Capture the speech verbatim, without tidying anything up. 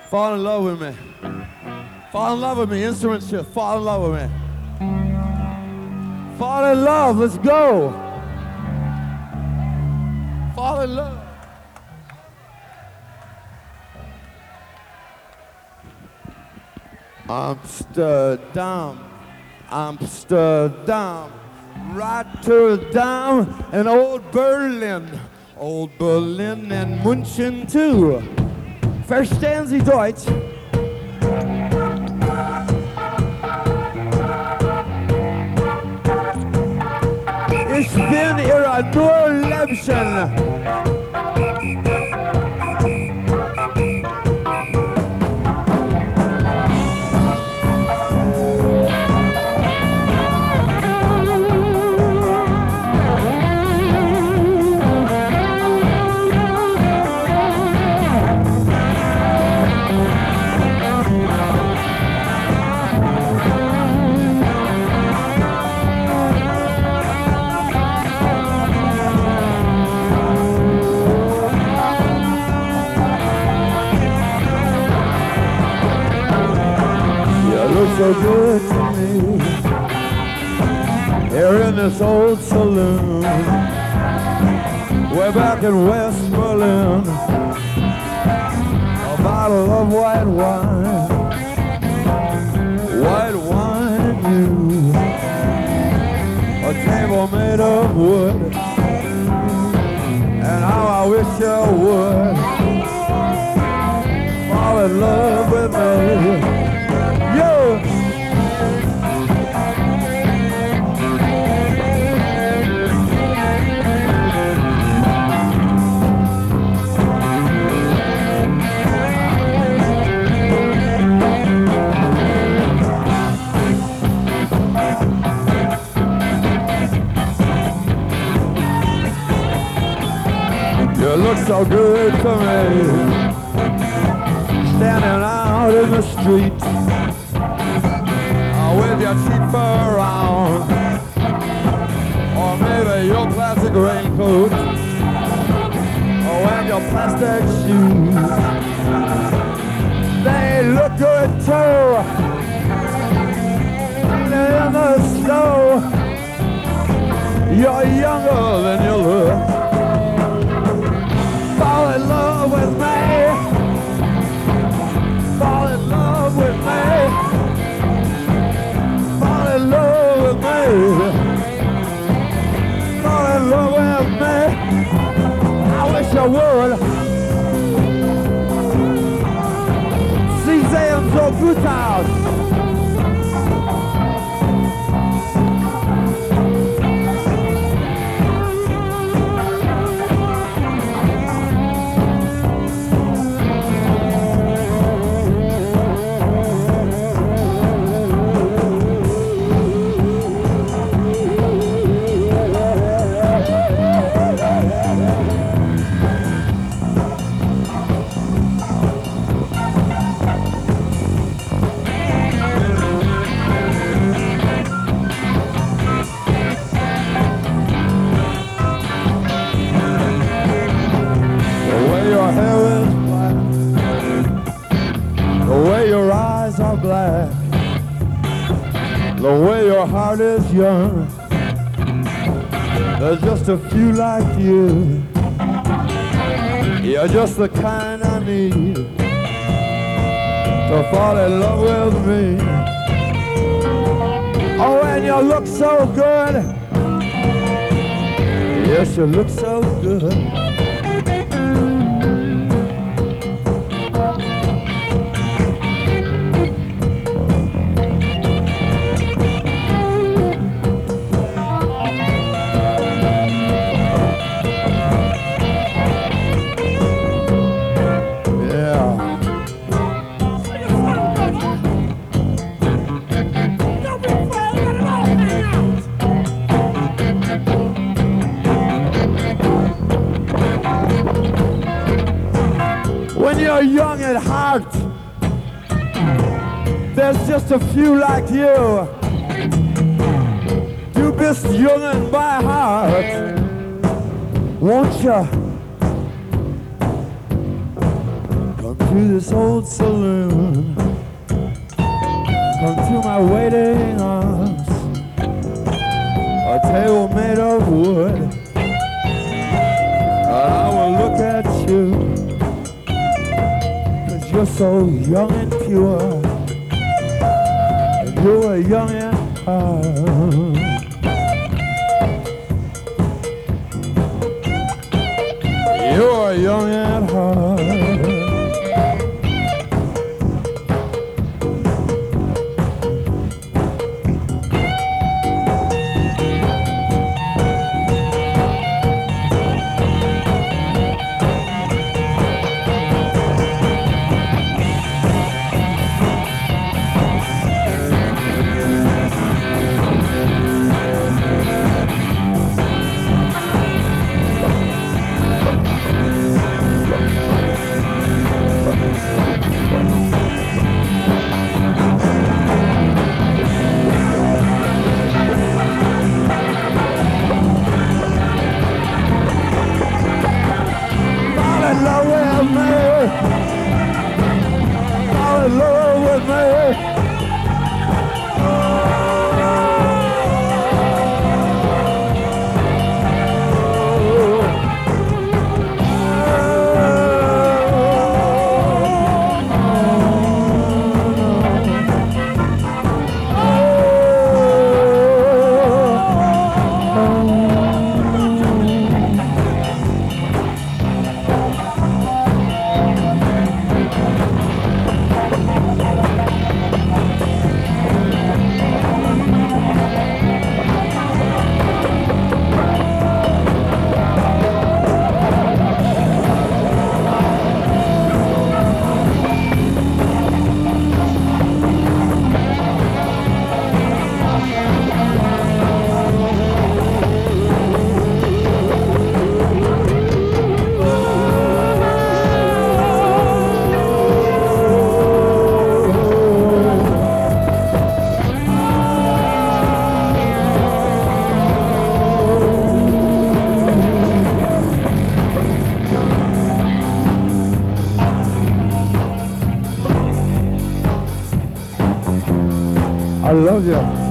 Fall in love with me. Fall in love with me. Instrument shift. Fall in love with me. Fall in love. Let's go. Fall in love. Amsterdam, Amsterdam, Rotterdam, and old Berlin. Old Berlin and München too. Verstehen Sie Deutsch? Ich bin Ihr Durchläppchen. So good to me here in this old saloon, way back in West Berlin. A bottle of white wine, white wine and you, a table made of wood, and how I wish you would fall in love with me. Yo! You look so good to me, standing out in the street, uh, with your cheap fur on, or maybe your plastic raincoat, or and your plastic shoes. They look good too, in the snow. You're younger than you look. Fall in love with me. Fall in love with me. Fall in love with me. Fall in love with me. I wish I would. Sie sehen so gut aus. Black, the way your heart is young, there's just a few like you. You're just the kind I need to fall in love with me. Oh, and you look so good. Yes, you look so good. When you're young at heart, there's just a few like you. Du bist jungen bei Heart, won't you Come to this old saloon, come to my waiting arms, a table made of wood, and I will look at you, 'cause you're so young and pure, and you are young at heart. You are young at heart. Fall in love with me. Fall in love with me. I love you.